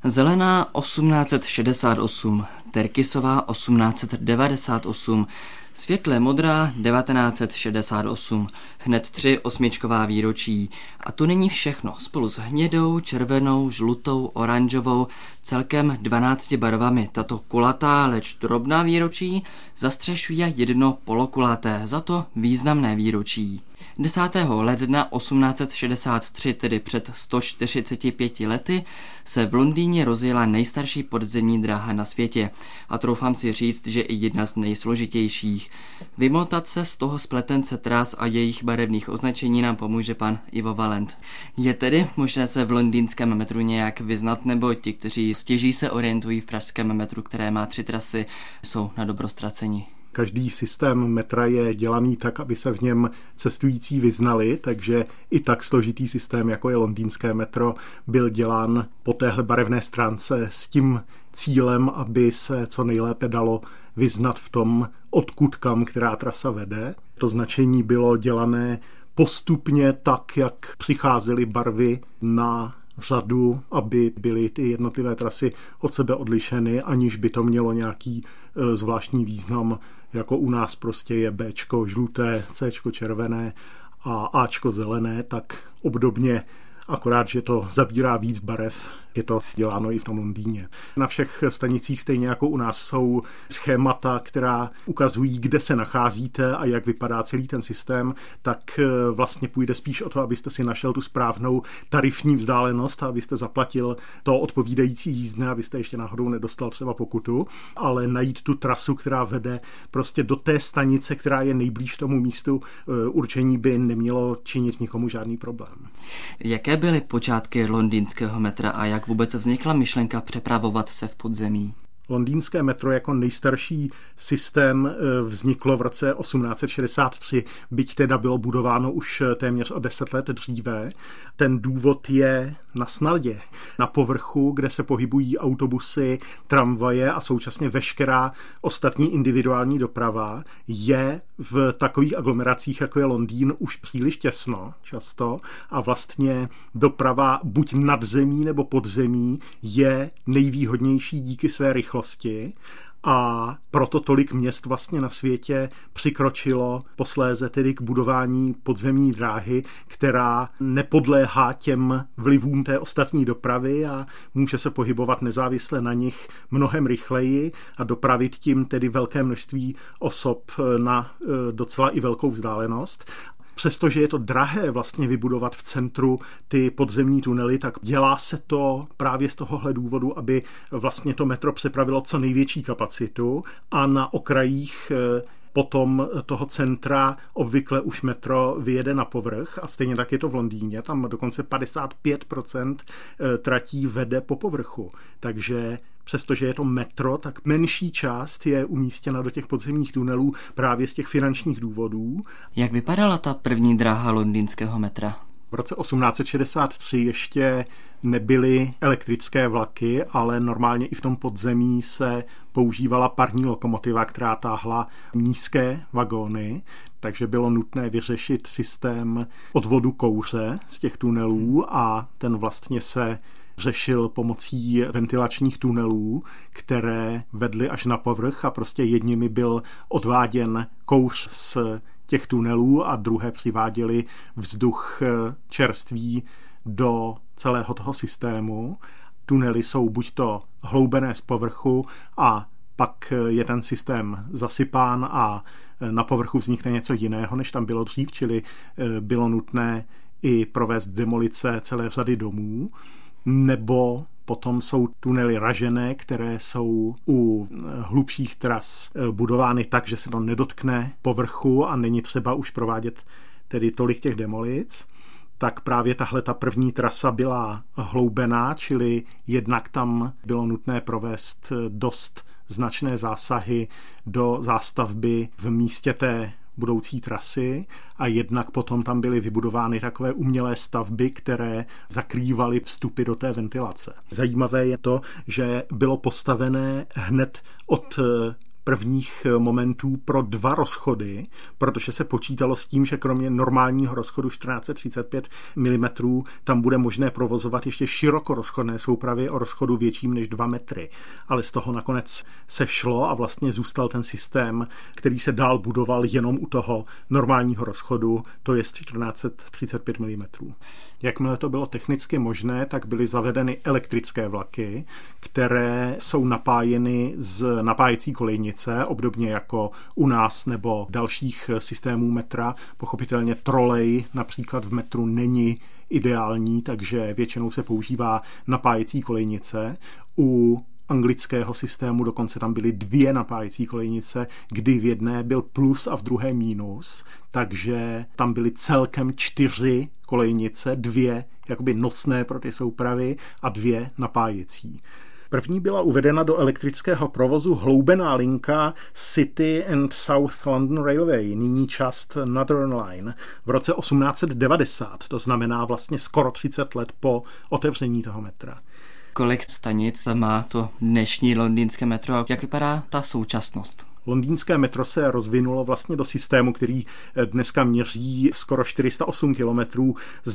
Zelená 1868, terkysová 1898, světle modrá 1968, hned 3 osmičková výročí. A to není všechno. Spolu s hnědou, červenou, žlutou, oranžovou, celkem 12 barvami. Tato kulatá, leč drobná výročí zastřešuje jedno polokulaté, za to významné výročí. 10. ledna 1863, tedy před 145 lety, se v Londýně rozjela nejstarší podzemní dráha na světě a troufám si říct, že i jedna z nejsložitějších. Vymotat se z toho spletence tras a jejich barevných označení nám pomůže pan Ivo Valent. Je tedy možné se v londýnském metru nějak vyznat, nebo ti, kteří stěží se orientují v pražském metru, které má 3 trasy, jsou na dobro ztraceni? Každý systém metra je dělaný tak, aby se v něm cestující vyznali, takže i tak složitý systém, jako je londýnské metro, byl dělán po téhle barevné stránce s tím cílem, aby se co nejlépe dalo vyznat v tom, odkud kam která trasa vede. To značení bylo dělané postupně tak, jak přicházely barvy na řadu, aby byly ty jednotlivé trasy od sebe odlišeny, aniž by to mělo nějaký zvláštní význam, jako u nás prostě je Bčko žluté, Cčko červené a Ačko zelené, tak obdobně, akorát, že to zabírá víc barev, je to děláno i v tom Londýně. Na všech stanicích, stejně jako u nás, jsou schémata, která ukazují, kde se nacházíte a jak vypadá celý ten systém, tak vlastně půjde spíš o to, abyste si našel tu správnou tarifní vzdálenost a abyste zaplatil to odpovídající jízdné, abyste ještě náhodou nedostal třeba pokutu, ale najít tu trasu, která vede prostě do té stanice, která je nejblíž tomu místu určení, by nemělo činit nikomu žádný problém. Jaké byly počátky londýnského metra a jak vůbec vznikla myšlenka přepravovat se v podzemí? Londýnské metro jako nejstarší systém vzniklo v roce 1863, byť teda bylo budováno už téměř o 10 let dříve. Ten důvod je na snadě. Na povrchu, kde se pohybují autobusy, tramvaje a současně veškerá ostatní individuální doprava, je v takových aglomeracích, jako je Londýn, už příliš těsno často a vlastně doprava buď nad zemí nebo pod zemí je nejvýhodnější díky své rychlosti. A proto tolik měst vlastně na světě přikročilo posléze tedy k budování podzemní dráhy, která nepodléhá těm vlivům té ostatní dopravy a může se pohybovat nezávisle na nich mnohem rychleji a dopravit tím tedy velké množství osob na docela i velkou vzdálenost. Přestože je to drahé vlastně vybudovat v centru ty podzemní tunely, tak dělá se to právě z tohohle důvodu, aby vlastně to metro přepravilo co největší kapacitu a na okrajích potom toho centra obvykle už metro vyjede na povrch a stejně tak je to v Londýně, tam dokonce 55% tratí vede po povrchu, takže přestože je to metro, tak menší část je umístěna do těch podzemních tunelů právě z těch finančních důvodů. Jak vypadala ta první dráha londýnského metra? V roce 1863 ještě nebyly elektrické vlaky, ale normálně i v tom podzemí se používala parní lokomotiva, která táhla nízké vagóny, takže bylo nutné vyřešit systém odvodu kouře z těch tunelů a ten vlastně se řešil pomocí ventilačních tunelů, které vedly až na povrch a prostě jedněmi byl odváděn kouř z těch tunelů a druhé přiváděly vzduch čerstvý do celého toho systému. Tunely jsou buď to hloubené z povrchu a pak je ten systém zasypán a na povrchu vznikne něco jiného, než tam bylo dřív, čili bylo nutné i provést demolice celé řady domů, nebo potom jsou tunely ražené, které jsou u hlubších tras budovány tak, že se to nedotkne povrchu a není třeba už provádět tedy tolik těch demolic. Tak právě tahle ta první trasa byla hloubená, čili jednak tam bylo nutné provést dost značné zásahy do zástavby v místě té budoucí trasy a jednak potom tam byly vybudovány takové umělé stavby, které zakrývaly vstupy do té ventilace. Zajímavé je to, že bylo postavené hned od prvních momentů pro 2 rozchody, protože se počítalo s tím, že kromě normálního rozchodu 1435 mm tam bude možné provozovat ještě širokorozchodné soupravy o rozchodu větším než 2 metry. Ale z toho nakonec se šlo a vlastně zůstal ten systém, který se dál budoval jenom u toho normálního rozchodu, to je 1435 mm. Jakmile to bylo technicky možné, tak byly zavedeny elektrické vlaky, které jsou napájeny z napájecí kolejnice, obdobně jako u nás nebo dalších systémů metra. Pochopitelně trolej například v metru není ideální, takže většinou se používá napájecí kolejnice. U anglického systému dokonce tam byly 2 napájecí kolejnice, kdy v jedné byl plus a v druhé mínus, takže tam byly celkem 4 kolejnice, 2 jakoby nosné pro ty soupravy a 2 napájecí. První byla uvedena do elektrického provozu hloubená linka City and South London Railway, nyní část Northern Line, v roce 1890, to znamená vlastně skoro 30 let po otevření toho metra. Kolik stanic má to dnešní londýnské metro a jak vypadá ta současnost? Londýnské metro se rozvinulo vlastně do systému, který dneska měří skoro 408 kilometrů s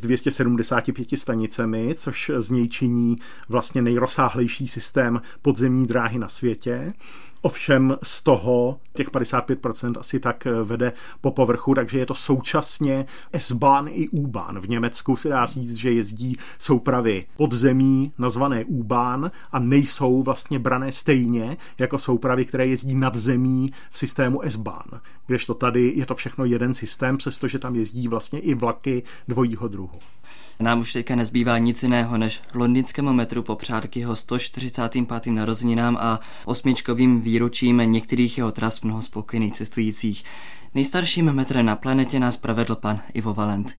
275 stanicemi, což z něj činí vlastně nejrozsáhlejší systém podzemní dráhy na světě. Ovšem z toho těch 55% asi tak vede po povrchu, takže je to současně S-Bahn i U-Bahn. V Německu se dá říct, že jezdí soupravy podzemí nazvané U-Bahn a nejsou vlastně brané stejně jako soupravy, které jezdí nad zemí v systému S-Bahn. Kdežto tady je to všechno jeden systém, přestože tam jezdí vlastně i vlaky dvojího druhu. Nám už teďka nezbývá nic jiného, než londýnskému metru popřát k jeho 145. narozeninám a 8. výročím některých jeho tras mnoho spokojených cestujících. Nejstarším metrem na planetě nás provedl pan Ivo Valent.